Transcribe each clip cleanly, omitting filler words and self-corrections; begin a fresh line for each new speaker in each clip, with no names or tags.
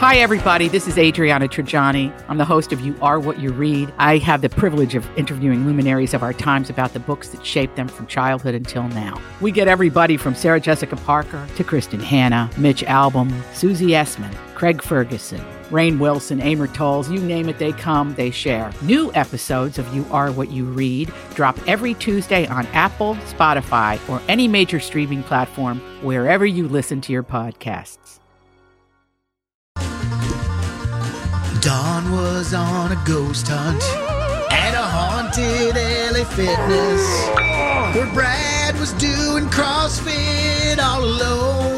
Hi, everybody. This is Adriana Trajani. I'm the host of You Are What You Read. I have the privilege of interviewing luminaries of our times about the books that shaped them from childhood until now. We get everybody from Sarah Jessica Parker to Kristen Hanna, Mitch Albom, Susie Essman, Craig Ferguson, Rainn Wilson, Amor Tolls, you name it, they come, they share. New episodes of You Are What You Read drop every Tuesday on Apple, Spotify, or any major streaming platform wherever you listen to your podcasts.
Dawn was on a ghost hunt at a haunted LA Fitness where Brad was doing CrossFit all alone.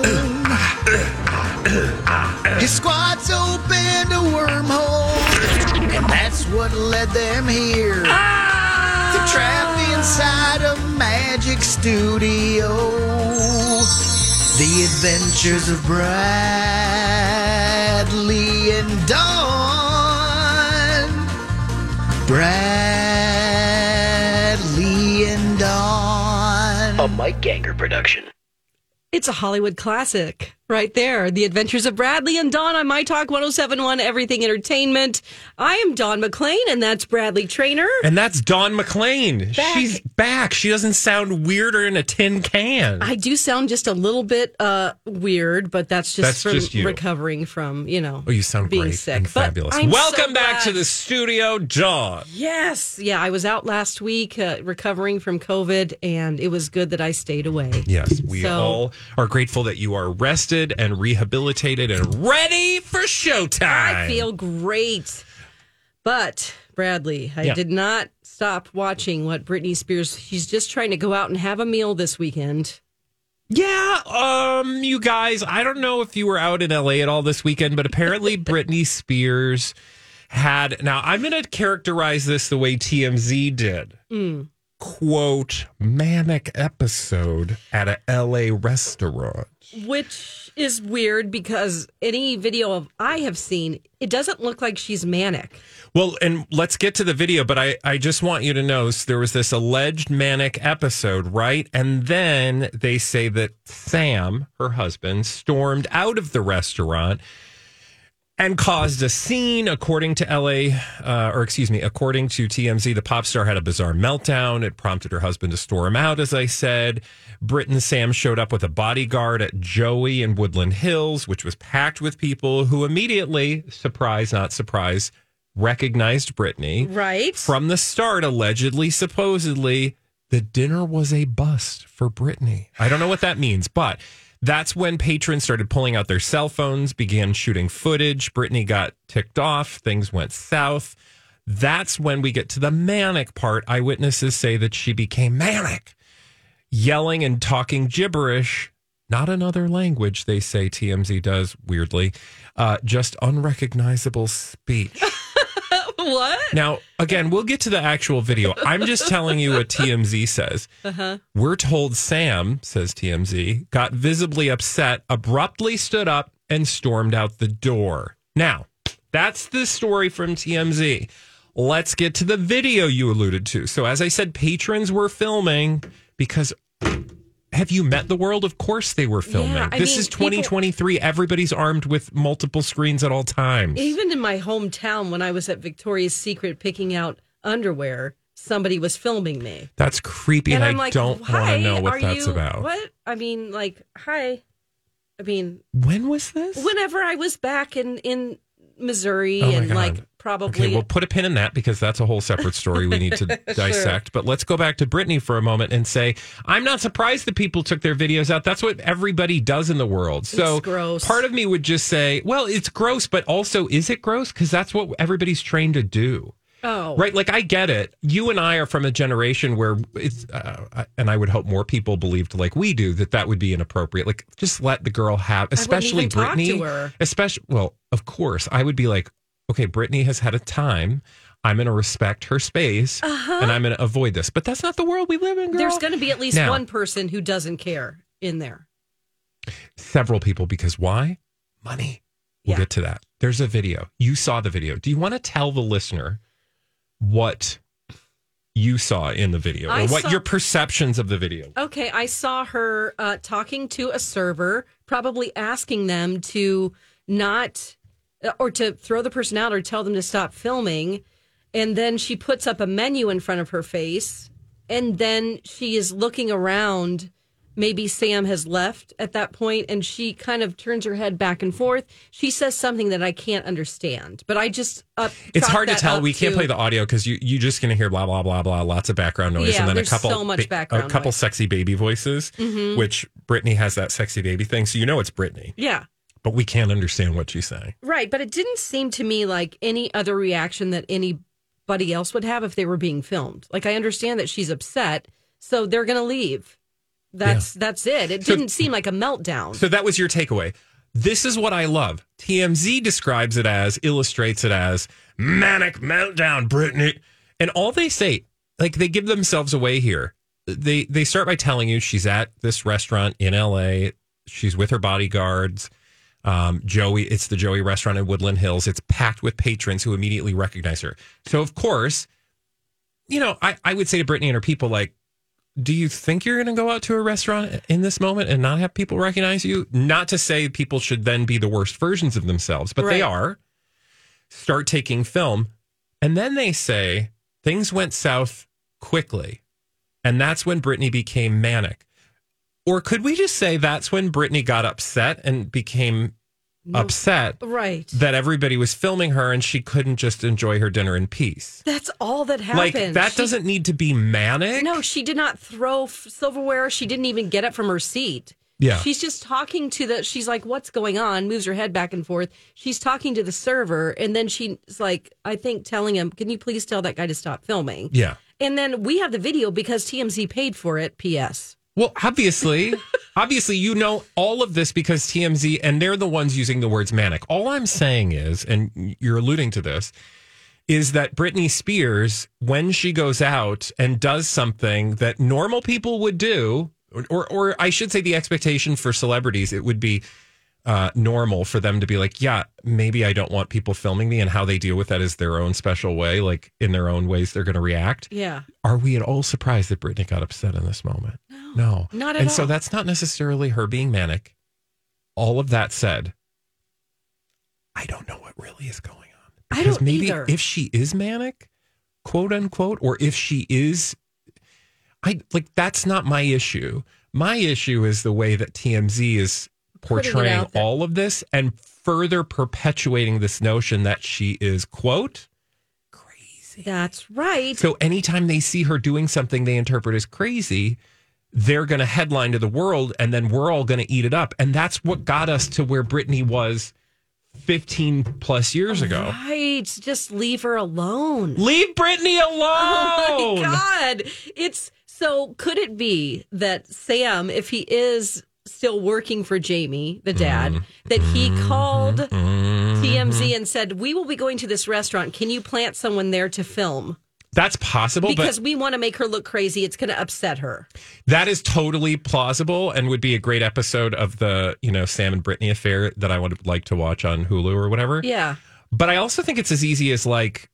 His squats opened a wormhole, and that's what led them here. They're trapped inside a magic studio. The Adventures of Bradley and Dawn. Bradley and Dawn.
A Mike Ganger production.
It's a Hollywood classic right there. The Adventures of Bradley and Dawn on My Talk 107.1 Everything Entertainment. I am Dawn McClain, and that's Bradley Traynor.
And that's Dawn McClain.
Back.
She's back. She doesn't sound weirder in a tin can.
I do sound just a little bit weird, but that's just
you.
recovering from,
Oh, you sound
being
great
sick.
and fabulous.
I'm
Welcome
so
back
glad.
to the studio, Dawn.
Yes. Yeah, I was out last week recovering from COVID, and it was good that I stayed away.
Yes, we all are grateful that you are rested and rehabilitated and ready for showtime.
I feel great. But, Bradley, I did not stop watching what Britney Spears, she's just trying to go out and have a meal this weekend.
Yeah, you guys, I don't know if you were out in LA at all this weekend, but apparently Britney Spears had, now I'm going to characterize this the way TMZ did. Quote, manic episode at a LA restaurant.
Which is weird because any video I have seen, it doesn't look like she's manic.
Well, and let's get to the video, but I just want you to know, so there was this alleged manic episode, right? And then they say that Sam, her husband, stormed out of the restaurant and caused a scene. According to according to TMZ, the pop star had a bizarre meltdown. It prompted her husband to storm out, as I said. Britt and Sam showed up with a bodyguard at Joey in Woodland Hills, which was packed with people who immediately, surprise, not surprise, recognized Britney.
Right.
From the start, allegedly, supposedly, the dinner was a bust for Britney. I don't know what that means, but that's when patrons started pulling out their cell phones, began shooting footage. Britney got ticked off. Things went south. That's when we get to the manic part. Eyewitnesses say that she became manic, yelling and talking gibberish. Not another language, they say TMZ does, weirdly. Just unrecognizable speech.
What?
Now, again, we'll get to the actual video. I'm just telling you what TMZ says. We're told Sam, says TMZ, got visibly upset, abruptly stood up, and stormed out the door. Now, that's the story from TMZ. Let's get to the video you alluded to. So, as I said, patrons were filming because... Have you met the world? Of course they were filming.
Yeah,
This is 2023. Everybody's armed with multiple screens at all times.
Even in my hometown, when I was at Victoria's Secret picking out underwear, somebody was filming me.
That's creepy, and
I'm
I
like,
don't want to know what that's about.
What? I mean, like, hi. I mean...
When was this?
Whenever I was back in Missouri
Oh my
and,
God.
like, probably...
Okay, we'll put a pin in that because that's a whole separate story we need to dissect. But let's go back to Britney for a moment and say, I'm not surprised that people took their videos out. That's what everybody does in the world. So
It's gross.
Part of me would just say, well, it's gross, but also, is it gross? Because that's what everybody's trained to do.
Oh.
Right. Like, I get it. You and I are from a generation where it's, and I would hope more people believed like we do, that would be inappropriate. Like, just let the girl have, especially
I wouldn't even
Britney.
talk to her.
Especially, well, of course, I would be like, okay, Britney has had a time. I'm going to respect her space and I'm going to avoid this. But that's not the world we live in, girl.
There's going to be at least
Now,
one person who doesn't care in there.
Several people, because why? Money. We'll get to that. There's a video. You saw the video. Do you want to tell the listener what you saw in the video or what your perceptions of the video?
Okay, I saw her talking to a server, probably asking them to not or to throw the person out or tell them to stop filming. And then she puts up a menu in front of her face. And then she is looking around. Maybe Sam has left at that point, and she kind of turns her head back and forth. She says something that I can't understand, but I just
it's hard to tell. We can't play the audio because you just going to hear blah blah blah blah, lots of background noise,
Yeah,
and then
there's so much background
a couple
noise.
sexy baby voices, which Brittany has that sexy baby thing, so you know it's Brittany.
Yeah.
But we can't understand what she's saying.
Right, but it didn't seem to me like any other reaction that anybody else would have if they were being filmed. Like, I understand that she's upset, so they're going to leave. That's it. It didn't seem like a meltdown.
So that was your takeaway. This is what I love. TMZ describes it as, illustrates it as manic meltdown, Brittany. And all they say, like, they give themselves away here. They start by telling you she's at this restaurant in LA. She's with her bodyguards. Joey, it's the Joey restaurant in Woodland Hills. It's packed with patrons who immediately recognize her. So, of course, you know, I would say to Brittany and her people, like, do you think you're going to go out to a restaurant in this moment and not have people recognize you? Not to say people should then be the worst versions of themselves, but they are. Start taking film. And then they say things went south quickly. And that's when Brittany became manic. Or could we just say that's when Brittany got upset and became upset that everybody was filming her and she couldn't just enjoy her dinner in peace?
That's all that happened.
Like, that doesn't need to be manic.
No, she did not throw silverware. She didn't even get up from her seat.
Yeah.
She's just talking to she's like, what's going on? Moves her head back and forth. She's talking to the server. And then she's like, I think telling him, can you please tell that guy to stop filming?
Yeah.
And then we have the video because TMZ paid for it. P.S.
Well, obviously, you know all of this because TMZ, and they're the ones using the words manic. All I'm saying is, and you're alluding to this, is that Britney Spears, when she goes out and does something that normal people would do, or I should say the expectation for celebrities, it would be normal for them to be like, yeah, maybe I don't want people filming me, and how they deal with that is their own special way, like in their own ways they're going to react.
Yeah.
Are we at all surprised that Britney got upset in this moment? No.
Not at all.
And so that's not necessarily her being manic. All of that said, I don't know what really is going on.
I
Because
don't
maybe
either.
if she is manic, quote unquote, or if she is, that's not my issue. My issue is the way that TMZ is portraying all of this and further perpetuating this notion that she is, quote, crazy.
That's right.
So anytime they see her doing something they interpret as crazy, they're going to headline to the world, and then we're all going to eat it up. And that's what got us to where Britney was 15 plus years ago.
Right. Just leave her alone.
Leave Britney alone.
Oh my God. So could it be that Sam, if he is still working for Jamie, the dad, that he called TMZ and said, we will be going to this restaurant. Can you plant someone there to film?
That's possible.
Because we want to make her look crazy. It's going to upset her.
That is totally plausible and would be a great episode of the, Sam and Britney affair that I would like to watch on Hulu or whatever.
Yeah.
But I also think it's as easy as like,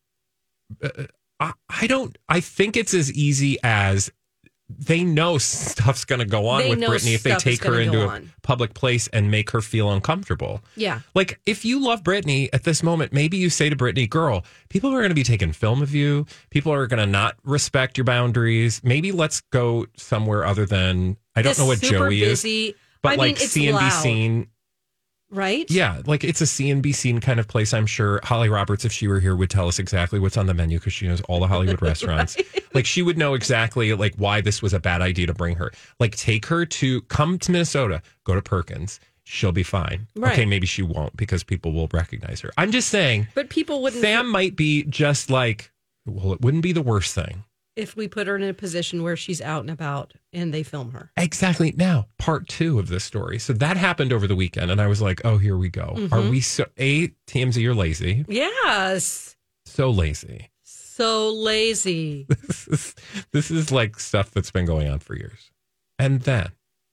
I think it's as easy as they know stuff's going to go on with Britney if they take her into a public place and make her feel uncomfortable.
Yeah.
Like, if you love Britney at this moment, maybe you say to Britney, girl, people are going to be taking film of you. People are going to not respect your boundaries. Maybe let's go somewhere other than, I don't know what Joey is, but like CNBC.
Right?
Yeah, like it's a CNBC kind of place. I'm sure Holly Roberts, if she were here, would tell us exactly what's on the menu because she knows all the Hollywood restaurants. Right. Like she would know exactly like why this was a bad idea to bring her. Like take her come to Minnesota, go to Perkins. She'll be fine. Right. Okay, maybe she won't because people will recognize her. I'm just saying.
But people wouldn't.
Sam might be just like, well, it wouldn't be the worst thing.
If we put her in a position where she's out and about and they film her.
Exactly. Now, part 2 of this story. So that happened over the weekend. And I was like, oh, here we go. Mm-hmm. Are we TMZ, you're lazy.
Yes.
So lazy.
So lazy.
This is like stuff that's been going on for years. And then,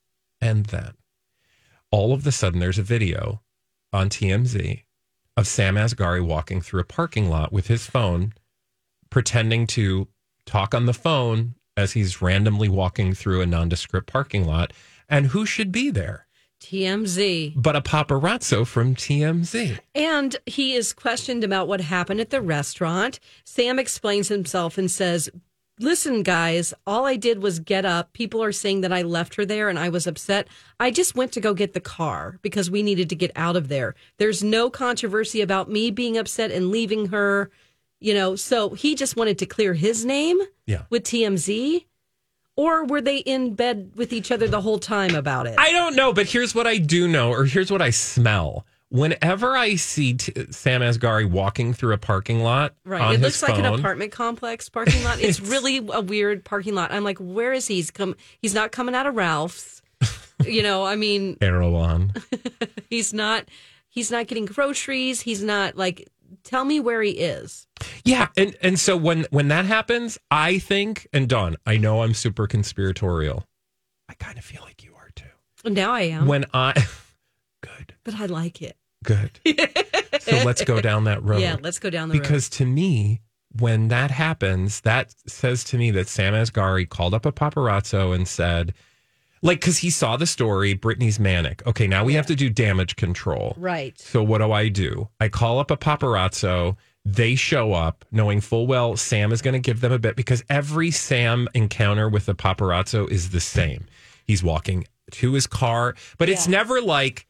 all of a sudden, there's a video on TMZ of Sam Asghari walking through a parking lot with his phone, pretending to talk on the phone as he's randomly walking through a nondescript parking lot. And who should be there?
TMZ.
but a paparazzo from TMZ.
And he is questioned about what happened at the restaurant. Sam explains himself and says, listen, guys, all I did was get up. People are saying that I left her there and I was upset. I just went to go get the car because we needed to get out of there. There's no controversy about me being upset and leaving her, so he just wanted to clear his name with TMZ. Or were they in bed with each other the whole time about it?
I don't know, but here's what I do know, or here's what I smell. Whenever I see Sam Asghari walking through a parking lot,
right, it looks like an apartment complex parking lot. It's really a weird parking lot. I'm like, where is he? He's not coming out of Ralph's.
Erewhon.
He's not getting groceries. He's not tell me where he is.
Yeah, and so when that happens, I think, and Dawn, I know I'm super conspiratorial. I kind of feel like you are too.
Now I am.
Good.
But I like it.
Good. So let's go down that road.
Yeah, let's go down the road.
Because to me, when that happens, that says to me that Sam Asghari called up a paparazzo and said, because he saw the story, Britney's manic. Okay, now we have to do damage control.
Right.
So what do? I call up a paparazzo. They show up knowing full well Sam is going to give them a bit because every Sam encounter with a paparazzo is the same. He's walking to his car, but it's never like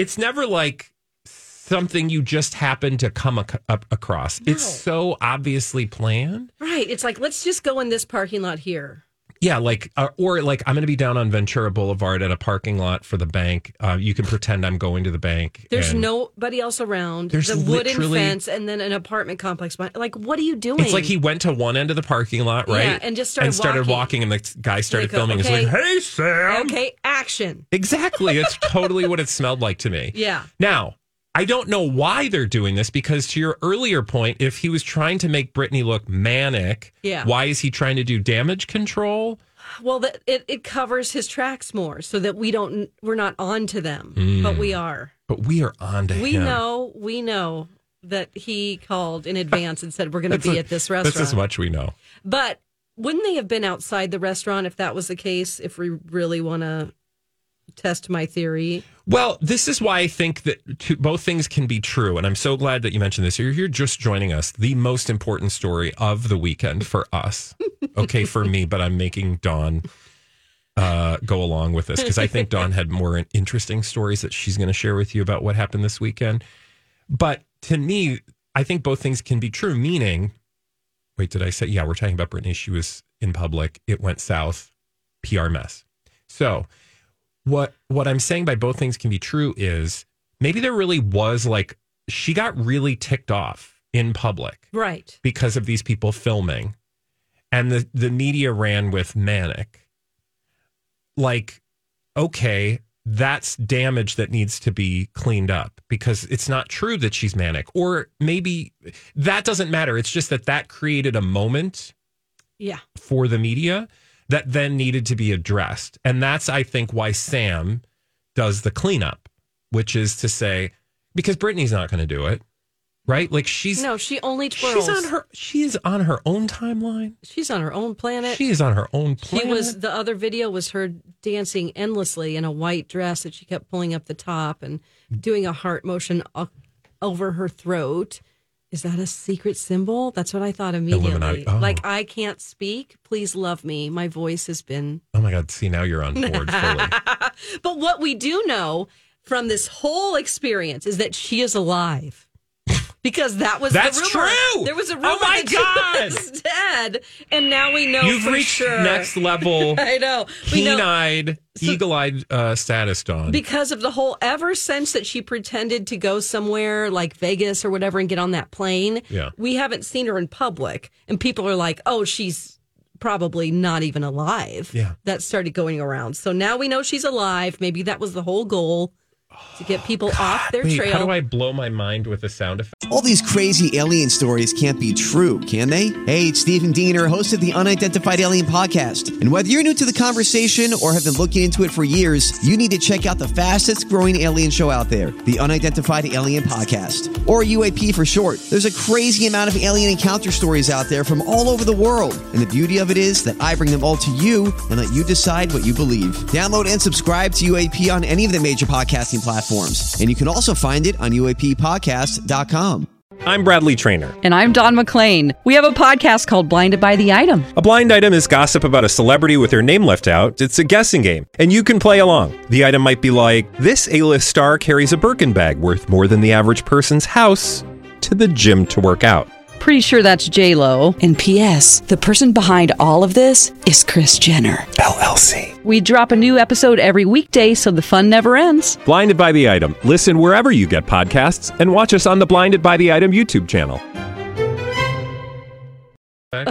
something you just happen to come up across. No. It's so obviously planned.
Right. It's like, let's just go in this parking lot here.
Yeah, or I'm going to be down on Ventura Boulevard at a parking lot for the bank. You can pretend I'm going to the bank.
There's nobody else around. There's a wooden fence and then an apartment complex. Like, what are you doing?
It's like he went to one end of the parking lot, right?
Yeah, and just started walking.
And the guy started filming.
Okay,
He's like, hey, Sam.
Okay, action.
Exactly. It's totally what it smelled like to me.
Yeah.
Now, I don't know why they're doing this because to your earlier point, if he was trying to make Britney look manic, why is he trying to do damage control?
Well, it covers his tracks more so that we're not on to them, but we are.
But we are on to him.
We know that he called in advance and said, we're going to be at this restaurant.
That's as much we know.
But wouldn't they have been outside the restaurant if that was the case, if we really want to test my theory?
Well, this is why I think that both things can be true. And I'm so glad that you mentioned this. You're just joining us. The most important story of the weekend for us. Okay, for me, but I'm making Dawn go along with this because I think Dawn had more interesting stories that she's going to share with you about what happened this weekend. But to me, I think both things can be true, meaning, wait, did I say? Yeah, we're talking about Britney. She was in public. It went south. PR mess. So what I'm saying by both things can be true is maybe there really was she got really ticked off in public.
Right.
Because of these people filming. And the media ran with manic. Okay, that's damage that needs to be cleaned up because it's not true that she's manic. Or maybe that doesn't matter. It's just that created a moment for the media that then needed to be addressed. And that's, I think, why Sam does the cleanup, which is to say, because Britney's not going to do it. Right? she
only twirls.
She is on her own timeline.
She's on her own planet.
She is on her own planet.
The other video was her dancing endlessly in a white dress that she kept pulling up the top and doing a heart motion over her throat. Is that a secret symbol? That's what I thought immediately.
Illuminati. Oh.
I can't speak. Please love me. My voice has been...
Oh my God. See, now you're on board fully.
But what we do know from this whole experience is that she is alive. Because that's
the rumor. True.
There was a rumor
that
she was dead, and now we know
You've
for
reached
sure.
Next level.
I know.
Keen-eyed, eagle-eyed status, Dawn.
Because of the whole ever since that she pretended to go somewhere like Vegas or whatever and get on that plane.
Yeah.
We haven't seen her in public, and people are like, "Oh, she's probably not even alive."
Yeah.
That started going around. So now we know she's alive. Maybe that was the whole goal. to get people off their
Wait,
trail.
how do I blow my mind with a sound effect?
All these crazy alien stories can't be true, can they? Hey, it's Stephen Diener, host of the Unidentified Alien Podcast. And whether you're new to the conversation or have been looking into it for years, you need to check out the fastest growing alien show out there, the Unidentified Alien Podcast, or UAP for short. There's a crazy amount of alien encounter stories out there from all over the world. And the beauty of it is that I bring them all to you and let you decide what you believe. Download and subscribe to UAP on any of the major podcasting platforms. And you can also find it on UAPpodcast.com.
I'm Bradley Trainer.
And I'm Don McClain. We have a podcast called Blinded by the Item.
A blind item is gossip about a celebrity with their name left out. It's a guessing game, and you can play along. The item might be like, this A-list star carries a Birkin bag worth more than the average person's house to the gym to work out.
Pretty sure that's J-Lo.
And P.S. the person behind all of this is Kris Jenner,
LLC.
We drop a new episode every weekday so the fun never ends.
Blinded by the Item. Listen wherever you get podcasts and watch us on the Blinded by the Item YouTube channel.
There we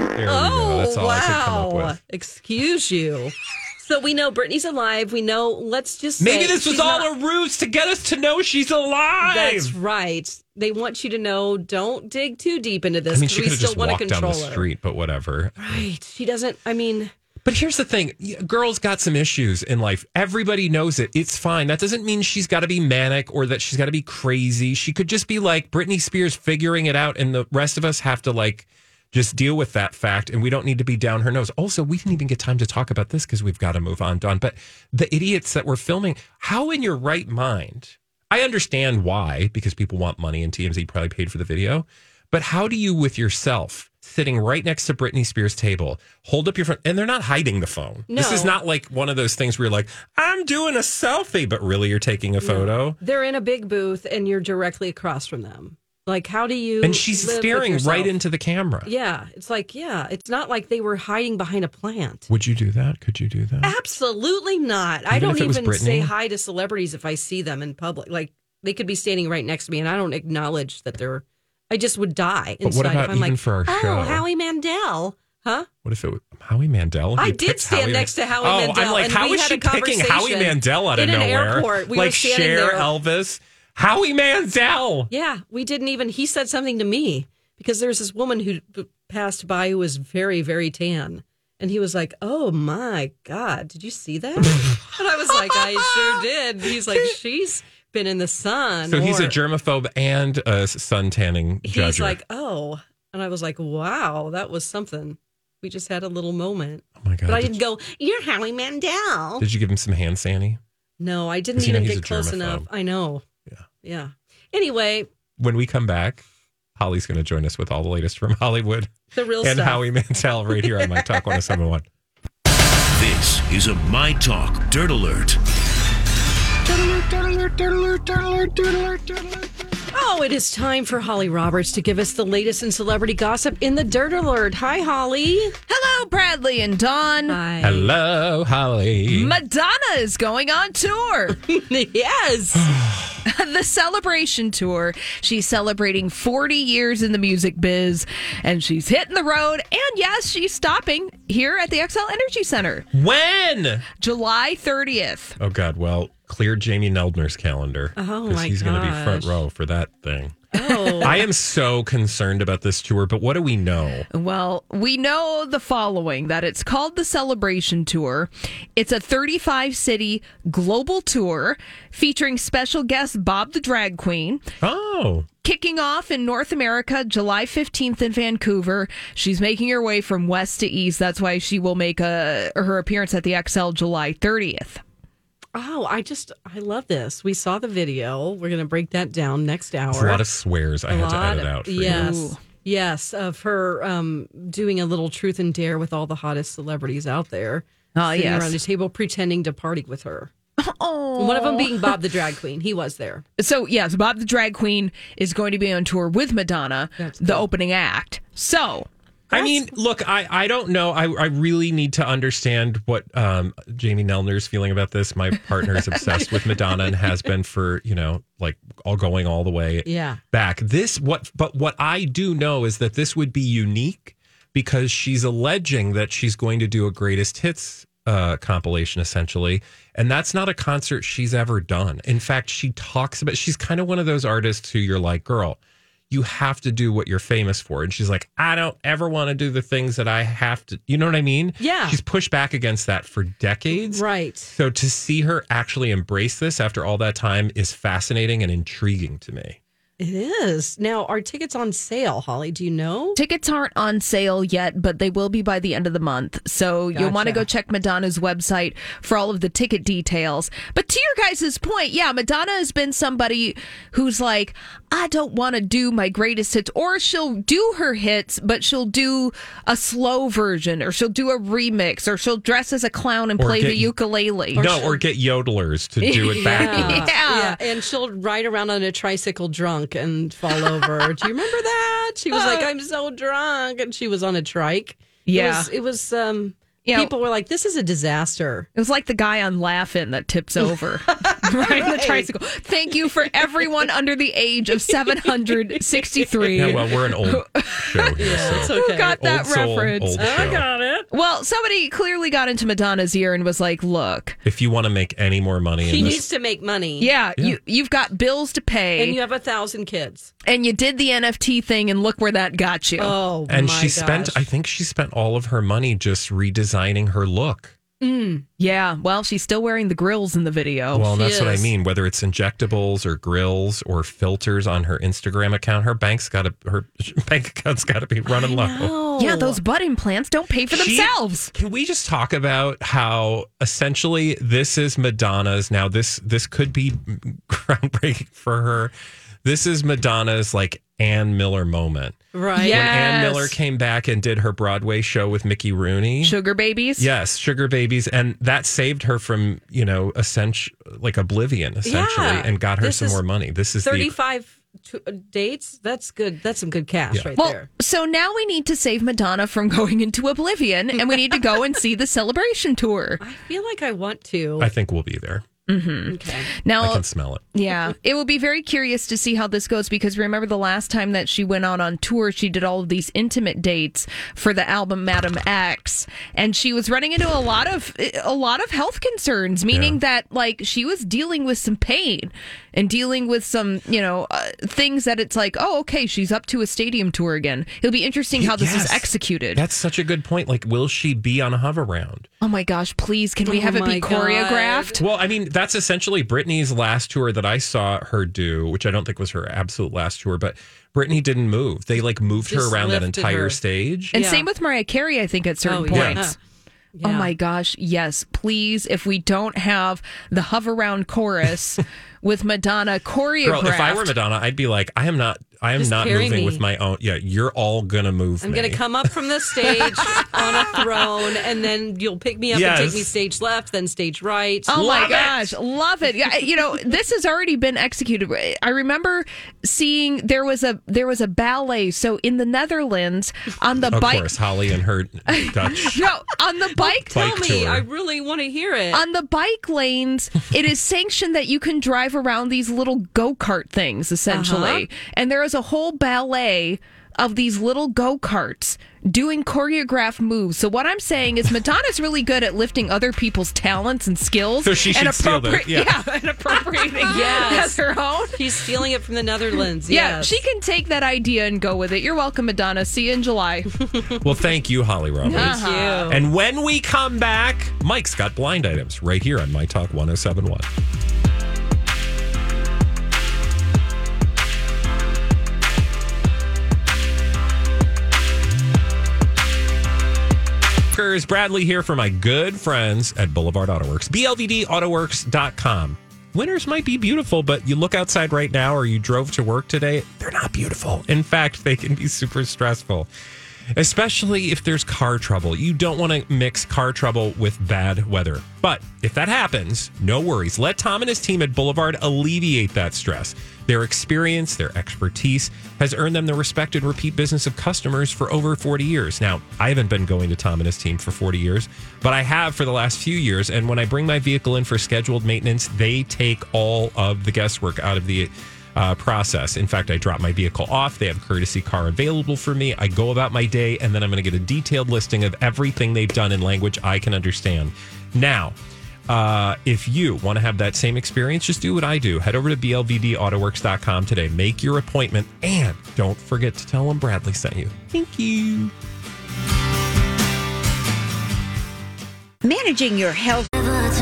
go. That's all I could come up
wow.
with.
Excuse you. So we know Brittany's alive. We know, let's just say
Maybe this was
she's
all
not-
a ruse to get us to know she's alive.
That's right. They want you to know, don't dig too deep into this.
I mean,
'cause
she
we
could have
still
just
want to
walked down
control
the
her.
street, but whatever.
Right. She doesn't, I mean...
But here's the thing. Girls got some issues in life. Everybody knows it. It's fine. That doesn't mean she's got to be manic or that she's got to be crazy. She could just be like Britney Spears figuring it out, and the rest of us have to like just deal with that fact, and we don't need to be down her nose. Also, we didn't even get time to talk about this because we've got to move on, Dawn. But the idiots that were filming, how in your right mind? I understand why, because people want money and TMZ probably paid for the video. But how do you, with yourself, sitting right next to Britney Spears' table, hold up your phone? And they're not hiding the phone.
No.
This is not like one of those things where you're like, I'm doing a selfie, but really you're taking a photo.
They're in a big booth and you're directly across from them. Like, how do you...
And she's
live with
staring
yourself?
right into the camera.
Yeah. It's like, it's not like they were hiding behind a plant.
Would you do that? Could you do that?
Absolutely not. I
Even
don't
if it was
even say
Britney?
hi to celebrities if I see them in public. Like, they could be standing right next to me and I don't acknowledge that they're... I just would die
But
inside
what about
if I'm
even
like,
for our
oh,
show?
Howie Mandel. Huh?
What if it was Howie Mandel?
I
You
did
picked
stand
Howie
next to Howie
Oh,
Mandel,
I'm like,
and
how
we
is
had
she
a
picking Howie
conversation
Mandel out of
in an
nowhere?
airport. We
like
were standing
Cher,
there.
Elvis, Howie Mandel.
Yeah, we didn't even... He said something to me because there's this woman who passed by who was very, very tan. And he was like, oh, my God, did you see that? And I was like, I sure did. He's like, she's been in the sun.
So he's a
or-
germaphobe and a sun tanning judger.
He's like, oh. And I was like, wow, that was something. We just had a little moment.
oh my God.
But I didn't go, you're Howie Mandel.
Did you give him some hand sanny?
No, I didn't
'Cause you know
even
he's
get
a
close
germaphobe.
enough. I know.
Yeah.
Yeah. Anyway,
When we come back, Holly's going to join us with all the latest from Hollywood
the real
and
stuff.
Howie Mandel right here on My Talk 107.1.
This is a My Talk Dirt Alert.
Oh, it is time for Holly Roberts to give us the latest in celebrity gossip in the Dirt Alert. Hi, Holly.
Hello, Bradley and Dawn.
Hi.
Hello, Holly.
Madonna is going on tour.
Yes.
The Celebration Tour. She's celebrating 40 years in the music biz, and she's hitting the road. And yes, she's stopping here at the XL Energy Center.
When?
July 30th.
Oh, God. Well, clear Jamie Neldner's calendar.
Oh,
'cause
my
he's going to be front
gosh.
row for that thing.
Oh.
I am so concerned about this tour, but what do we know?
Well, we know the following, that it's called the Celebration Tour. It's a 35-city global tour featuring special guest Bob the Drag Queen.
Oh.
Kicking off in North America, July 15th in Vancouver. She's making her way from west to east. That's why she will make her appearance at the XL July 30th.
Oh, I love this. We saw the video. We're going to break that down next hour.
It's a lot of swears. I had to edit out for
yes.
you.
Yes, of her doing a little truth and dare with all the hottest celebrities out there.
Oh,
sitting
yes.
around the table pretending to party with her.
Oh.
One of them being Bob the Drag Queen. He was there.
So, yes, Bob the Drag Queen is going to be on tour with Madonna, the opening act. So,
I mean, look, I don't know. I really need to understand what Jamie Neldner's feeling about this. My partner is obsessed with Madonna and has been for, like all the way back. But what I do know is that this would be unique because she's alleging that she's going to do a greatest hits compilation, essentially. And that's not a concert she's ever done. In fact, she talks about, she's kind of one of those artists who you're like, girl, you have to do what you're famous for. And she's like, I don't ever want to do the things that I have to. You know what I mean?
Yeah.
She's pushed back against that for decades.
Right.
So to see her actually embrace this after all that time is fascinating and intriguing to me.
It is. Now, are tickets on sale, Holly? Do you know?
Tickets aren't on sale yet, but they will be by the end of the month. So you'll want to go check Madonna's website for all of the ticket details. But to your guys' point, yeah, Madonna has been somebody who's like, I don't want to do my greatest hits, or she'll do her hits, but she'll do a slow version, or she'll do a remix, or she'll dress as a clown and play the ukulele.
Or get yodelers to do it backwards.
Yeah. And she'll ride around on a tricycle drunk and fall over. Do you remember that? She was like, I'm so drunk. And she was on a trike.
Yeah.
It was people were like, this is a disaster.
It was like the guy on Laugh-In that tips over riding the tricycle. Thank you for everyone under the age of 763.
Yeah, well, we're an old show here.
It's okay.
Who got that
reference?
old
I got it.
Well, somebody clearly got into Madonna's ear and was like, look,
if you want to make any more money,
He needs to make money.
yeah. You've got bills to pay.
And you have 1,000 kids.
And you did the NFT thing, and look where that got you.
Oh,
and
my
she spent, I think she spent all of her money just redesigning her look.
Yeah, well, she's still wearing the grills in the video.
Well, that's what I
is.
mean. Whether it's injectables or grills or filters on her Instagram account, her bank account's got to be running low.
Yeah, those butt implants don't pay for themselves.
Can we just talk about how essentially this is Madonna's now? This could be groundbreaking for her. This is Madonna's like Ann Miller moment.
Right.
Yes.
When Ann Miller came back and did her Broadway show with Mickey Rooney.
Sugar babies?
Yes, Sugar Babies. And that saved her from, oblivion, essentially, and got her some more money. This is
35 dates. That's good. That's some good cash right
Well,
there.
so now we need to save Madonna from going into oblivion, and we need to go and see the Celebration tour.
I feel like I want to.
I think we'll be there.
Mm-hmm.
Okay.
Now,
I can smell it.
Yeah. It will be very curious to see how this goes, because remember the last time that she went out on tour, she did all of these intimate dates for the album Madam X, and she was running into a lot of health concerns, meaning that like she was dealing with some pain and dealing with some, things that it's like, oh, okay, she's up to a stadium tour again. It'll be interesting how this is executed.
That's such a good point. Like, will she be on a Hoveround?
Oh my gosh, please, can we have it be choreographed?
Well, I mean, that's essentially Britney's last tour that I saw her do, which I don't think was her absolute last tour, but Britney didn't move. They moved her around that entire stage.
And same with Mariah Carey, I think, at certain points.
Yeah.
Oh my gosh, yes, please, if we don't have the Hoveround chorus with Madonna choreographed.
Girl, if I were Madonna, I'd be like, I am not moving
me.
with my own. Yeah, you're all gonna move
I'm
me.
going to come up from the stage on a throne, and then you'll pick me up and take me stage left, then stage right.
Oh my gosh, love it. Yeah, this has already been executed. I remember seeing there was a ballet. So in the Netherlands on the bike.
Of course, Holly and her Dutch.
No, on the bike.
Tell me,
tour.
I really want to hear it.
On the bike lanes, it is sanctioned that you can drive around these little go-kart things, essentially. And there is a whole ballet of these little go-karts doing choreographed moves. So what I'm saying is Madonna's really good at lifting other people's talents and skills.
So she should
and
steal them.
and appropriating as her own.
She's stealing it from the Netherlands.
Yeah,
yes.
she can take that idea and go with it. You're welcome, Madonna. See you in July.
Well, thank you, Holly Roberts.
Thank you.
And when we come back, Mike's got blind items right here on My Talk 1071. Bradley here for my good friends at Boulevard Auto Works. BLVDAutoworks.com. Winters might be beautiful, but you look outside right now or you drove to work today, they're not beautiful. In fact, they can be super stressful, especially if there's car trouble. You don't want to mix car trouble with bad weather. But if that happens, no worries. Let Tom and his team at Boulevard alleviate that stress. Their experience, their expertise has earned them the respect and repeat business of customers for over 40 years. Now, I haven't been going to Tom and his team for 40 years, but I have for the last few years. And when I bring my vehicle in for scheduled maintenance, they take all of the guesswork out of the process. In fact, I drop my vehicle off. They have a courtesy car available for me. I go about my day, and then I'm going to get a detailed listing of everything they've done in language I can understand. Now, if you want to have that same experience, just do what I do. Head over to blvdautoworks.com today. Make your appointment, and don't forget to tell them Bradley sent you. Thank you.
Managing your health.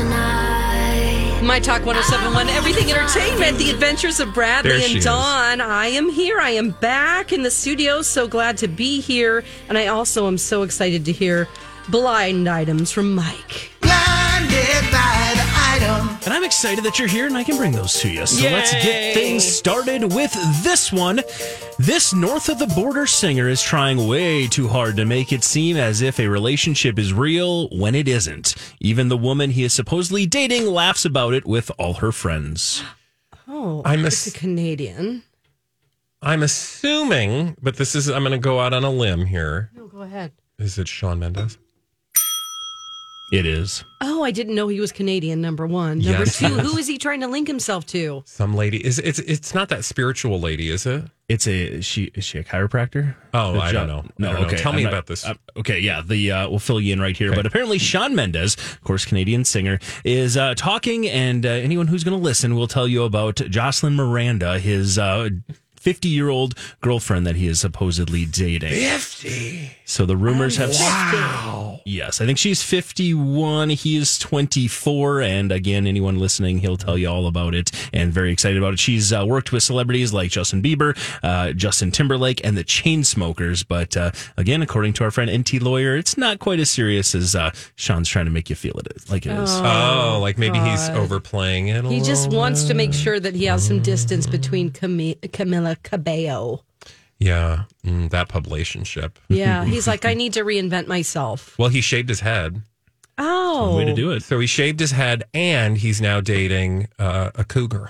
My Talk 107.1, Everything Entertainment, The Adventures of Bradley and Dawn. I am here. I am back in the studio. So glad to be here. And I also am so excited to hear blind items from Mike.
Blinded by the item.
And I'm excited that you're here and I can bring those to you. So let's get things started with this one. This north of the border singer is trying way too hard to make it seem as if a relationship is real when it isn't. Even the woman he is supposedly dating laughs about it with all her friends.
Oh, it's a Canadian.
I'm assuming, but I'm going to go out on a limb here.
No, go ahead.
Is it Shawn Mendes?
It is.
Oh, I didn't know he was Canadian, number one. Number two, who is he trying to link himself to?
Some lady. It's not that spiritual lady, is it?
Is she a chiropractor?
Oh, I don't know.
No,
okay. Tell me about this.
Okay, yeah, we'll fill you in right here. Okay. But apparently Shawn Mendes, of course, Canadian singer, is talking, and anyone who's going to listen will tell you about Jocelyn Miranda, his 50-year-old girlfriend that he is supposedly dating.
50?
So the rumors have...
Wow.
Yes, I think she's 51. He is 24. And again, anyone listening, he'll tell you all about it and very excited about it. She's worked with celebrities like Justin Bieber, Justin Timberlake, and the Chainsmokers. But again, according to our friend NT Lawyer, it's not quite as serious as Shawn's trying to make you feel it like it is.
Oh, like maybe he's overplaying it a
He just
little
wants
bit.
to make sure that he has some distance between Camila Cabello.
Yeah, that publicationship.
Yeah, he's like, I need to reinvent myself.
Well, he shaved his head.
Oh.
Way to do it.
So he shaved his head, and he's now dating a cougar.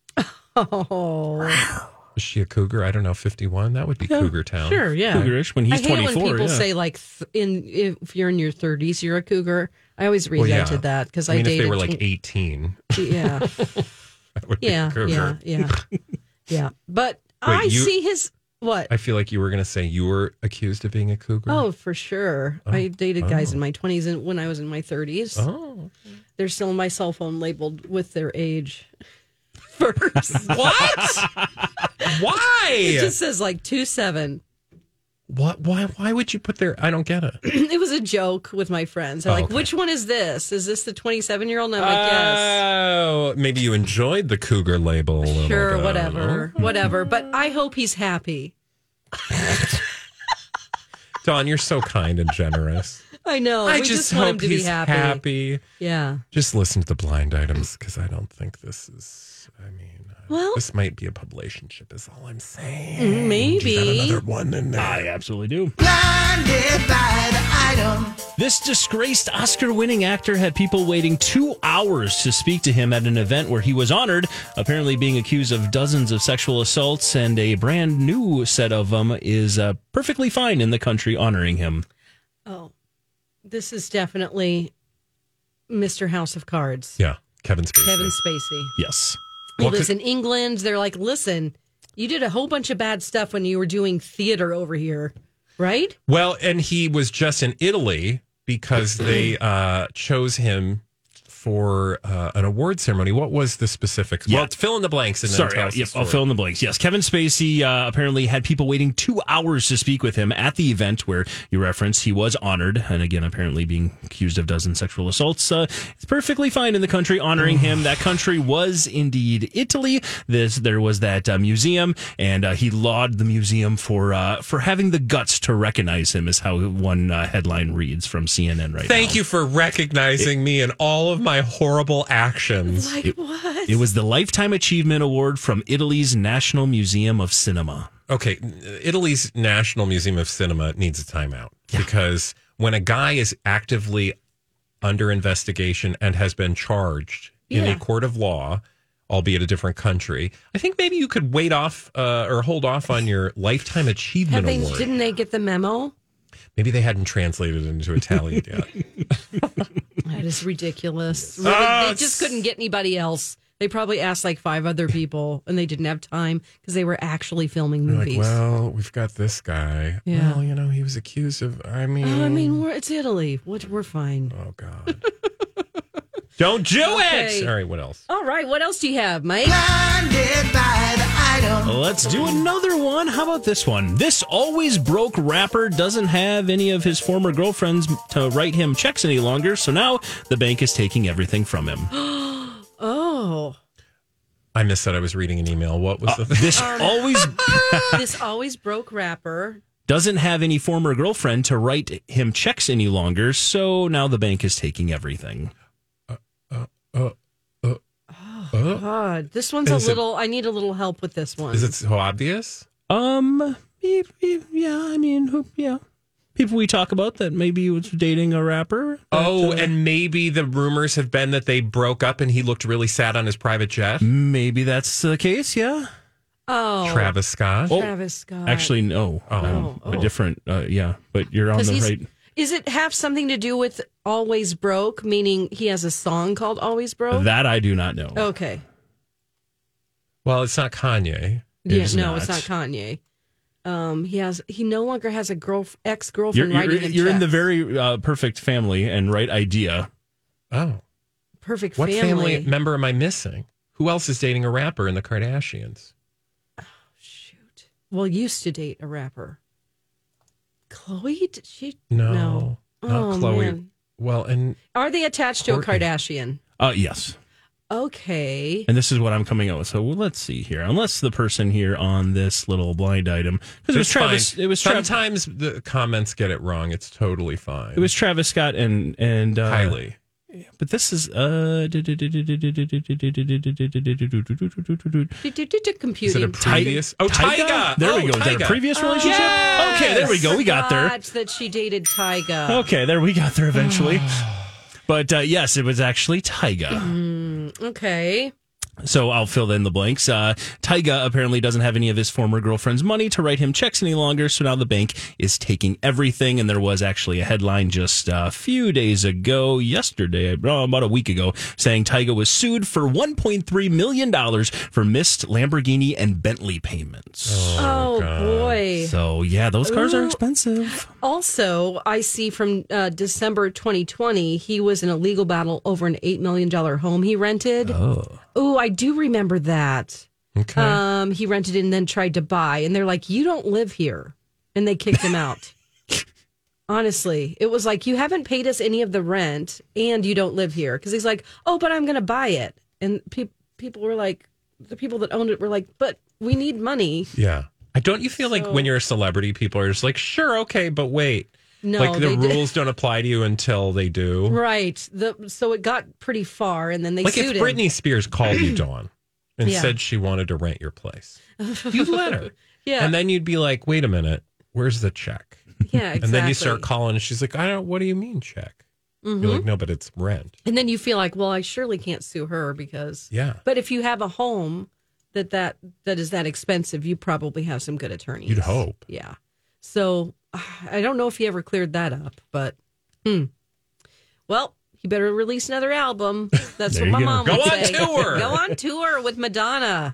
Oh.
Is she a cougar? I don't know, 51? That would be Cougar Town.
Sure, yeah.
Cougarish when he's 24.
I hate when people say, like, if you're in your 30s, you're a cougar. I always resented that because I dated...
if they were like 18.
Yeah.
That would be a cougar.
Yeah. But
Wait,
I see his... What?
I feel like you were going to say you were accused of being a cougar.
Oh, for sure. I dated guys in my 20s and when I was in my 30s.
Oh.
They're still on my cell phone labeled with their age first.
What? Why?
It just says like 27.
What? Why would you put their... I don't get it.
It was a joke with my friends. They're like, which one is this? Is this the 27-year-old? And I'm like, yes.
Oh, maybe you enjoyed the cougar label a little
Sure,
bit.
whatever. But I hope he's happy.
Dawn, you're so kind and generous.
I know.
I
we
just
want
hope
him to be
he's
happy.
happy.
Yeah.
Just listen to the blind items because I don't think this is...
Well,
this might be a publicationship is all I'm saying.
Maybe.
You got another one in there.
I absolutely do.
Blinded by the item.
This disgraced Oscar-winning actor had people waiting 2 hours to speak to him at an event where he was honored, apparently being accused of dozens of sexual assaults, and a brand new set of them is perfectly fine in the country honoring him.
Oh, this is definitely Mr. House of Cards.
Yeah, Kevin Spacey.
Kevin Spacey.
Yes.
He lives in England. They're like, listen, you did a whole bunch of bad stuff when you were doing theater over here, right?
Well, and he was just in Italy because they chose him for an award ceremony. What was the specifics?
Yeah.
Well, fill in the blanks. And then tell us the
I'll fill in the blanks. Yes, Kevin Spacey apparently had people waiting 2 hours to speak with him at the event where you referenced he was honored. And again, apparently being accused of dozen sexual assaults. It's perfectly fine in the country honoring him. That country was indeed Italy. There was that museum, and he lauded the museum for having the guts to recognize him, is how one headline reads from CNN right now.
Thank you for recognizing me in all of my horrible actions.
Like what?
It was the Lifetime Achievement Award from Italy's National Museum of Cinema.
Okay, Italy's National Museum of Cinema needs a timeout because when a guy is actively under investigation and has been charged in a court of law, albeit a different country, I think maybe you could wait off or hold off on your Lifetime Achievement Award.
Didn't they get the memo?
Maybe they hadn't translated it into Italian yet.
That is ridiculous. Really, they just couldn't get anybody else. They probably asked like 5 other people, and they didn't have time because they were actually filming movies.
Like, well, we've got this guy.
Yeah.
Well, he was accused of.
it's Italy. We're fine.
Oh God. Don't do
Okay.
it. All right, what else?
All right, what else do you have, Mike?
Blinded by the item.
Let's do another one. How about this one? This always broke rapper doesn't have any of his former girlfriends to write him checks any longer, so now the bank is taking everything from him.
Oh.
I missed that. I was reading an email. What was the thing?
This always broke rapper
doesn't have any former girlfriend to write him checks any longer, so now the bank is taking everything.
God, this one's I need a little help with this one.
Is it so obvious?
Yeah, I mean, yeah. People we talk about that maybe was dating a rapper.
And maybe the rumors have been that they broke up and he looked really sad on his private jet.
Maybe that's the case, yeah.
Oh.
Travis Scott.
Travis Scott.
Actually, no. A different, yeah, but you're on the right.
Is it have something to do with Always Broke, meaning he has a song called Always Broke?
That I do not know.
Okay.
Well, it's not Kanye.
It's not Kanye. He no longer has a ex-girlfriend writing him
You're in the
checks.
very perfect family and right idea.
Oh.
Perfect
What
family.
family member am I missing? Who else is dating a rapper in the Kardashians?
Shoot. Well, used to date a rapper. Chloe? Did she?
No. Not Chloe.
Man.
Well, and
Are they attached to a Kardashian?
Yes.
Okay.
And this is what I'm coming out with. So let's see here. Unless the person here on this little blind item, because it was Travis.
fine.
It was
Sometimes the comments get it wrong. It's totally fine.
It was Travis Scott and
Kylie.
But this is
Computing.
Is it a previous? Tyga.
There we go. Is that a previous relationship?
Yes!
Okay, there we go. We got there.
That she dated Tyga.
Okay, there we got there eventually. But yes, it was actually Tyga.
Okay.
So I'll fill in the blanks. Tyga apparently doesn't have any of his former girlfriend's money to write him checks any longer, so now the bank is taking everything. And there was actually a headline just a few days ago, about a week ago, saying Tyga was sued for $1.3 million for missed Lamborghini and Bentley payments.
Oh boy.
So yeah, those cars are expensive.
Also, I see from December 2020, he was in a legal battle over an $8 million home he rented. Oh, I do remember that.
Okay.
He rented it and then tried to buy, and they're like, "You don't live here," and they kicked him out. Honestly, it was like, "You haven't paid us any of the rent, and you don't live here." Because he's like, "Oh, but I'm going to buy it," and people were like, the people that owned it were like, "But we need money."
Yeah. Don't you feel like when you're a celebrity, people are just like, "Sure, okay, but wait."
No,
like the rules don't apply to you until they do.
Right. So it got pretty far, and then they
like
sued
if Britney Spears called you, Dawn, and said she wanted to rent your place, you'd let her.
Yeah.
And then you'd be like, "Wait a minute, where's the check?"
Yeah, exactly.
And then you start calling, and she's like, what do you mean check?" You're like, "No, but it's rent."
And then you feel like, well, I surely can't sue her because...
Yeah.
But if you have a home that is that expensive, you probably have some good attorneys.
You'd hope.
Yeah. So I don't know if he ever cleared that up, but well, he better release another album. That's what my mom would say.
Go on tour.
Go on tour with Madonna.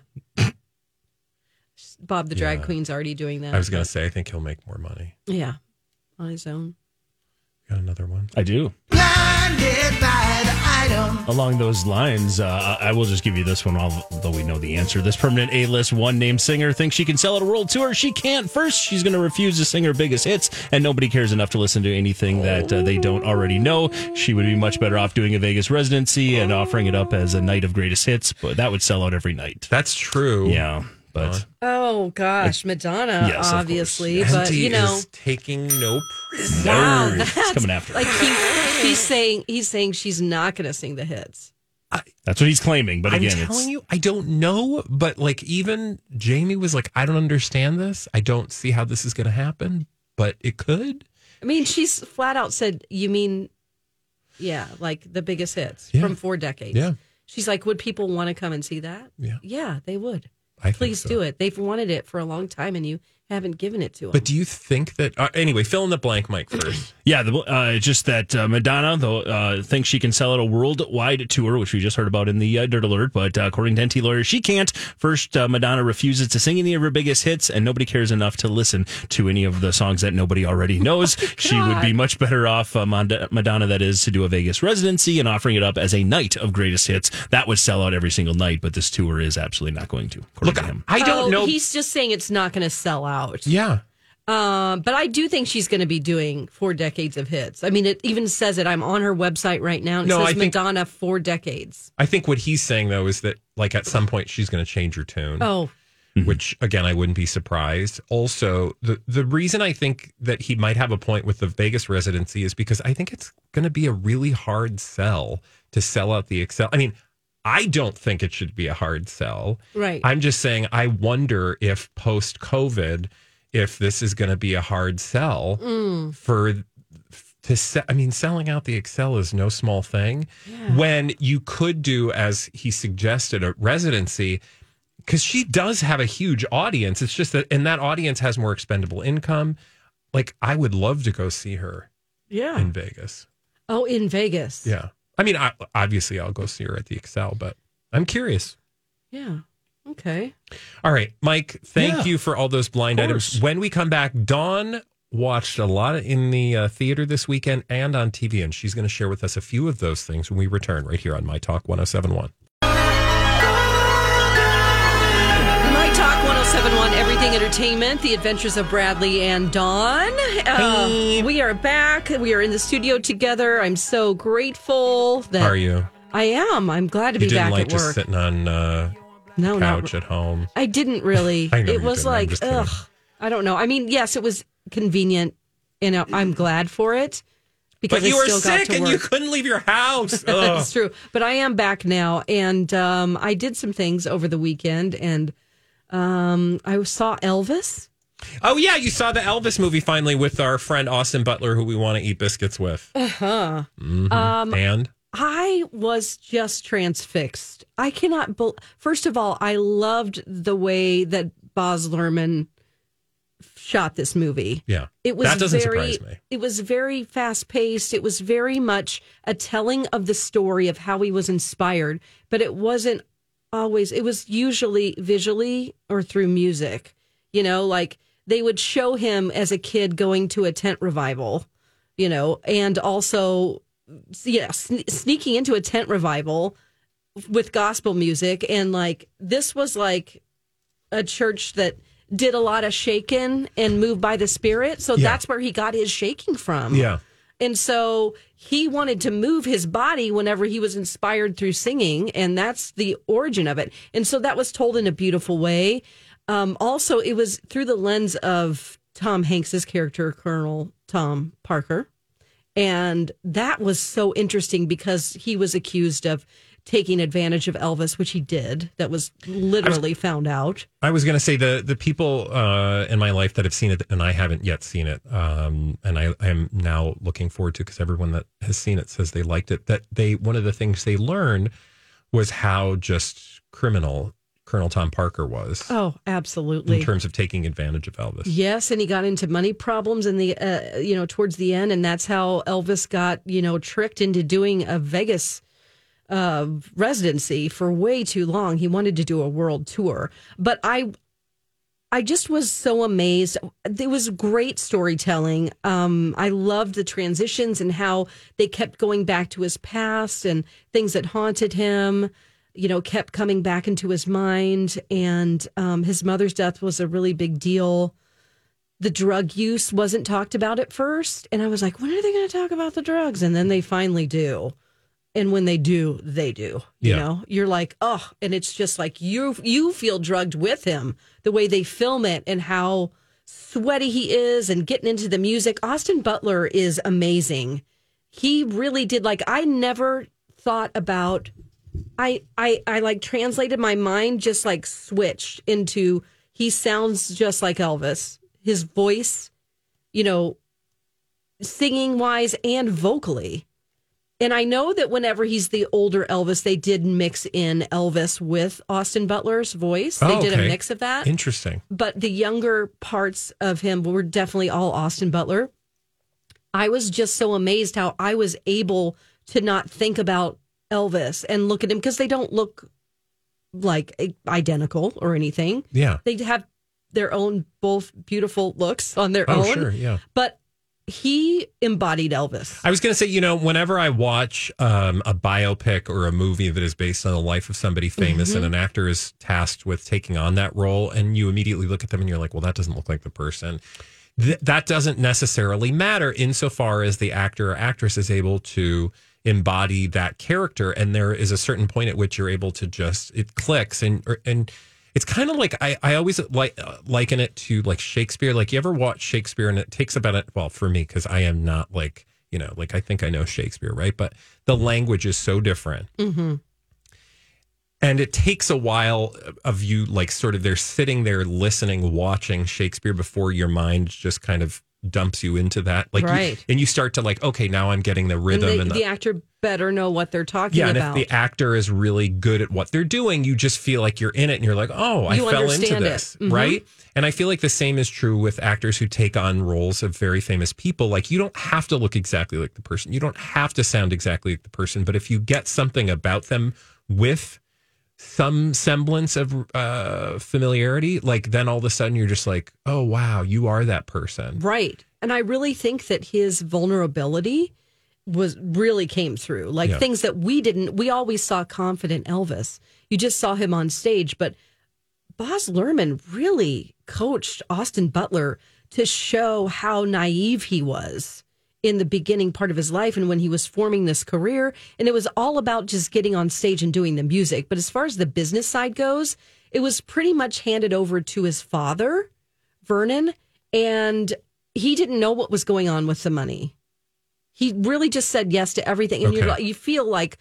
Bob the Drag Queen's already doing that.
I was going to say, I think he'll make more money.
Yeah, on his own.
Got another one?
I do.
Blinded by the item.
Along those lines, I will just give you this one, although we know the answer. This permanent A-list one-name singer thinks she can sell out a world tour. She can't. First, she's going to refuse to sing her biggest hits, and nobody cares enough to listen to anything that they don't already know. She would be much better off doing a Vegas residency and offering it up as a night of greatest hits, but that would sell out every night.
That's true.
Yeah, but...
Oh, gosh, Madonna,
yes,
obviously.
And
But,
he
you know...
is taking no prisoners.
Wow,
It's coming after her.
Like he's saying she's not going to sing the hits.
That's what he's claiming, but again,
I'm telling you, I don't know. But like even Jamie was like, I don't understand this. I don't see how this is going to happen, but it could.
I mean, she's flat out said, "You mean, yeah, like the biggest hits from 4 decades."
Yeah.
She's like, "Would people want to come and see that?"
Yeah.
Yeah, they would.
I think
Please
so.
do it. They've wanted it for a long time, and you haven't given it to him.
But do you think that anyway? Fill in the blank, Mike, first.
Yeah, just that Madonna thinks she can sell out a worldwide tour, which we just heard about in the Dirt Alert. But according to NT Lawyers, she can't. First, Madonna refuses to sing any of her biggest hits, and nobody cares enough to listen to any of the songs that nobody already knows. She would be much better off, Madonna, that is, to do a Vegas residency and offering it up as a night of greatest hits. That would sell out every single night, but this tour is absolutely not going to.
Look,
to him.
I don't know.
He's just saying it's not going to sell out.
Yeah.
But I do think she's going to be doing 4 decades of hits. I mean, it even says it. I'm on her website right now. And it says Madonna 4 decades.
I think what he's saying, though, is that like at some point she's going to change her tune.
Oh.
Which, again, I wouldn't be surprised. Also, the reason I think that he might have a point with the Vegas residency is because I think it's going to be a really hard sell to sell out the Excel. I mean, I don't think it should be a hard sell.
Right.
I'm just saying I wonder if post-COVID, if this is going to be a hard sell selling out the Excel is no small thing. Yeah. When you could do, as he suggested, a residency, because she does have a huge audience. It's just that, and that audience has more expendable income. Like, I would love to go see her in Vegas.
Oh, in Vegas.
Yeah. I mean, obviously I'll go see her at the Excel, but I'm curious.
Yeah. Okay.
All right, Mike, thank you for all those blind items. When we come back, Dawn watched a lot in the theater this weekend and on TV, and she's going to share with us a few of those things when we return right here on My Talk 107.1.
My Talk 107.1, Everything Entertainment, The Adventures of Bradley and Dawn. We are back. We are in the studio together. I'm so grateful that...
Are you?
I am. I'm glad to be back at work.
You didn't like just sitting on couch at home?
I didn't really.
I know
it was like, ugh. I don't know. I mean, yes, it was convenient, and I'm glad for it. Because
but you
I
were
still
sick
got to
and
work.
you couldn't leave your house.
That's true. But I am back now, and I did some things over the weekend, and I saw Elvis.
Oh, yeah, you saw the Elvis movie finally with our friend Austin Butler, who we want to eat biscuits with.
Uh-huh.
Mm-hmm. And?
I was just transfixed. I cannot... First of all, I loved the way that Baz Luhrmann shot this movie.
Yeah,
it was
that doesn't surprise me.
It was very fast-paced. It was very much a telling of the story of how he was inspired, but it wasn't always... It was usually visually or through music. You know, like they would show him as a kid going to a tent revival, you know, and also... sneaking into a tent revival with gospel music. And like, this was like a church that did a lot of shaking and moved by the Spirit. So that's where he got his shaking from.
Yeah.
And so he wanted to move his body whenever he was inspired through singing. And that's the origin of it. And so that was told in a beautiful way. Also, it was through the lens of Tom Hanks's character, Colonel Tom Parker. And that was so interesting because he was accused of taking advantage of Elvis, which he did. That was literally found out.
I was going to say the people in my life that have seen it, and I haven't yet seen it, and I am now looking forward to, because everyone that has seen it says they liked it, that one of the things they learned was how just criminal Colonel Tom Parker was.
Oh, absolutely.
In terms of taking advantage of Elvis.
Yes, and he got into money problems in the towards the end, and that's how Elvis got, tricked into doing a Vegas residency for way too long. He wanted to do a world tour. But I just was so amazed. It was great storytelling. I loved the transitions and how they kept going back to his past and things that haunted him. Kept coming back into his mind, and his mother's death was a really big deal. The drug use wasn't talked about at first, and I was like, when are they going to talk about the drugs? And then they finally do. And when they do, they do. You know, you're like, oh, and it's just like you feel drugged with him, the way they film it and how sweaty he is and getting into the music. Austin Butler is amazing. He really did. Like, I never thought about... I like translated my mind, just like switched into, he sounds just like Elvis. His voice, singing wise and vocally. And I know that whenever he's the older Elvis, they did mix in Elvis with Austin Butler's voice. They did a mix of that.
Interesting.
But the younger parts of him were definitely all Austin Butler. I was just so amazed how I was able to not think about Elvis and look at him, because they don't look like identical or anything.
Yeah.
They have their own both beautiful looks on their own.
Oh, sure, yeah.
But he embodied Elvis.
I was going to say, whenever I watch a biopic or a movie that is based on the life of somebody famous and an actor is tasked with taking on that role, and you immediately look at them and you're like, well, that doesn't look like the person. That doesn't necessarily matter insofar as the actor or actress is able to embody that character. And there is a certain point at which you're able to it clicks. And it's kind of like, I always liken it to like Shakespeare. Like, you ever watch Shakespeare and it takes about for me, because I am not like I think I know Shakespeare, right? But the language is so different. Mm-hmm. And it takes a while of you, like, sort of, they're sitting there listening, watching Shakespeare before your mind just kind of dumps you into that. Like,
right.
And you start to like, okay, now I'm getting the rhythm.
And the actor better know what they're talking about.
Yeah, and if the actor is really good at what they're doing, you just feel like you're in it and you're like, oh, I fell into this, right? And I feel like the same is true with actors who take on roles of very famous people. Like, you don't have to look exactly like the person. You don't have to sound exactly like the person. But if you get something about them with some semblance of familiarity, like, then all of a sudden you're just like, oh, wow, you are that person.
Right. And I really think that his vulnerability really came through. Like, things that we always saw confident Elvis. You just saw him on stage. But Baz Luhrmann really coached Austin Butler to show how naive he was in the beginning part of his life and when he was forming this career. And it was all about just getting on stage and doing the music. But as far as the business side goes, it was pretty much handed over to his father, Vernon, and he didn't know what was going on with the money. He really just said yes to everything. And you feel like,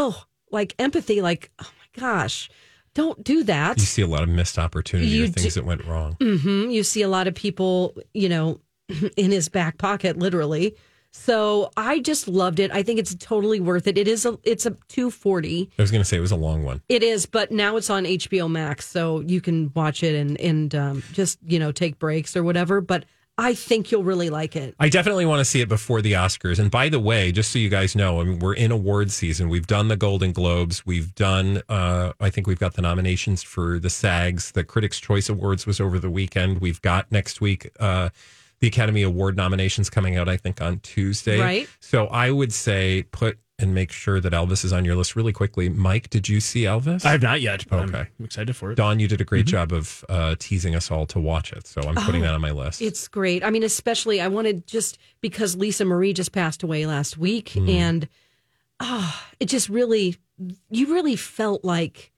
empathy, like, oh my gosh, don't do that.
You see a lot of missed opportunity or things that went wrong. Mm-hmm.
You see a lot of people, in his back pocket, literally. So I just loved it. I think it's totally worth it. It's a $2.40.
I was going to say it was a long one.
It is, but now it's on HBO Max, so you can watch it and just take breaks or whatever. But I think you'll really like it.
I definitely want to see it before the Oscars. And by the way, just so you guys know, I mean, we're in award season. We've done the Golden Globes. We've done, I think we've got the nominations for the SAGs. The Critics' Choice Awards was over the weekend. We've got next week the Academy Award nominations coming out, I think, on Tuesday.
Right.
So I would say and make sure that Elvis is on your list really quickly. Mike, did you see Elvis?
I have not yet, but I'm excited for it.
Dawn, you did a great job of teasing us all to watch it. So I'm putting that on my list.
It's great. I mean, especially I wanted, just because Lisa Marie just passed away last week. And it just really, you really felt like,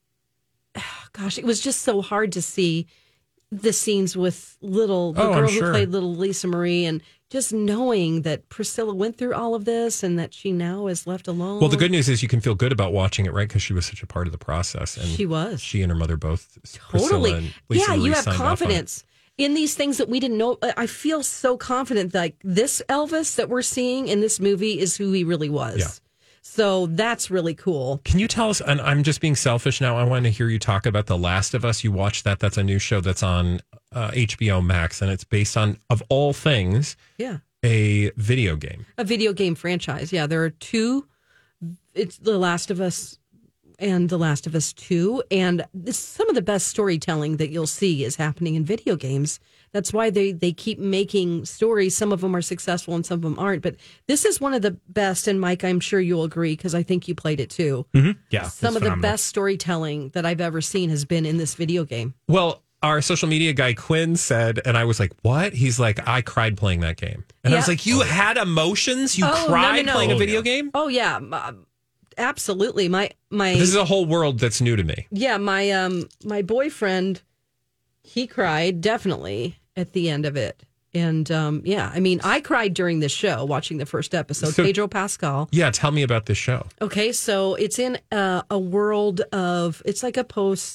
it was just so hard to see the scenes with the girl who played little Lisa Marie, and just knowing that Priscilla went through all of this and that she now is left alone.
Well, the good news is you can feel good about watching it, right? Because she was such a part of the process. And
she was.
She and her mother both.
Totally.
And Lisa Marie
you have confidence in these things that we didn't know. I feel so confident that this Elvis that we're seeing in this movie is who he really was.
Yeah.
So that's really cool.
Can you tell us, and I'm just being selfish now, I want to hear you talk about The Last of Us. You watched that. That's a new show that's on HBO Max, and it's based on, of all things, a video game.
A video game franchise. Yeah, there are two. It's The Last of Us and The Last of Us 2. And some of the best storytelling that you'll see is happening in video games. That's why they keep making stories. Some of them are successful and some of them aren't. But this is one of the best. And Mike, I'm sure you'll agree because I think you played it too.
Mm-hmm. Yeah.
Some of the best storytelling that I've ever seen has been in this video game.
Well, our social media guy Quinn said, and I was like, what? He's like, I cried playing that game. And I was like, you had emotions? You cried playing a video game?
Oh, yeah. Absolutely. My
This is a whole world that's new to me.
Yeah, my boyfriend, he cried definitely at the end of it. And I mean, I cried during this show watching the first episode. Pedro Pascal.
Yeah, tell me about this show.
Okay, so it's in a world of, it's like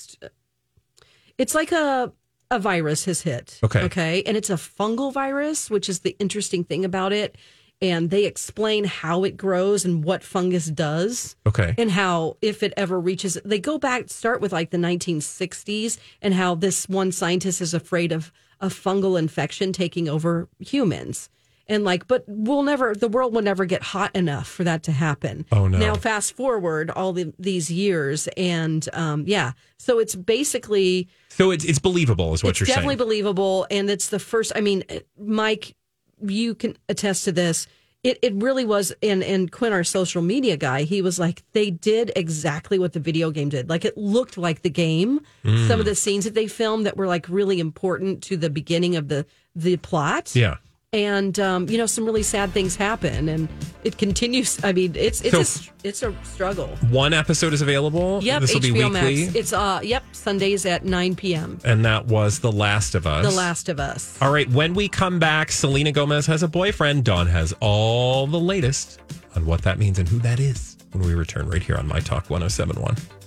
a virus has hit.
Okay.
Okay, and it's a fungal virus, which is the interesting thing about it. and they explain how it grows and what fungus does.
Okay.
And how, if it ever reaches, they start with like the 1960s, and how this one scientist is afraid of a fungal infection taking over humans. And but the world will never get hot enough for that to happen.
Oh, no.
Now, fast forward all these years, and so it's basically.
So it's believable, is what you're saying. It's
definitely believable, and it's the first. I mean, Mike, you can attest to this. It really was, and Quinn, our social media guy, he was like, they did exactly what the video game did. Like, it looked like the game. Some of the scenes that they filmed that were really important to the beginning of the plot.
Yeah.
And some really sad things happen, and it continues. I mean, it's a struggle.
One episode is available.
Yep,
this will be
HBO
weekly.
Max. It's Sundays at 9 p.m.
And that was The Last of Us.
The Last of Us.
All right, when we come back, Selena Gomez has a boyfriend. Dawn has all the latest on what that means and who that is when we return right here on My Talk 107.1.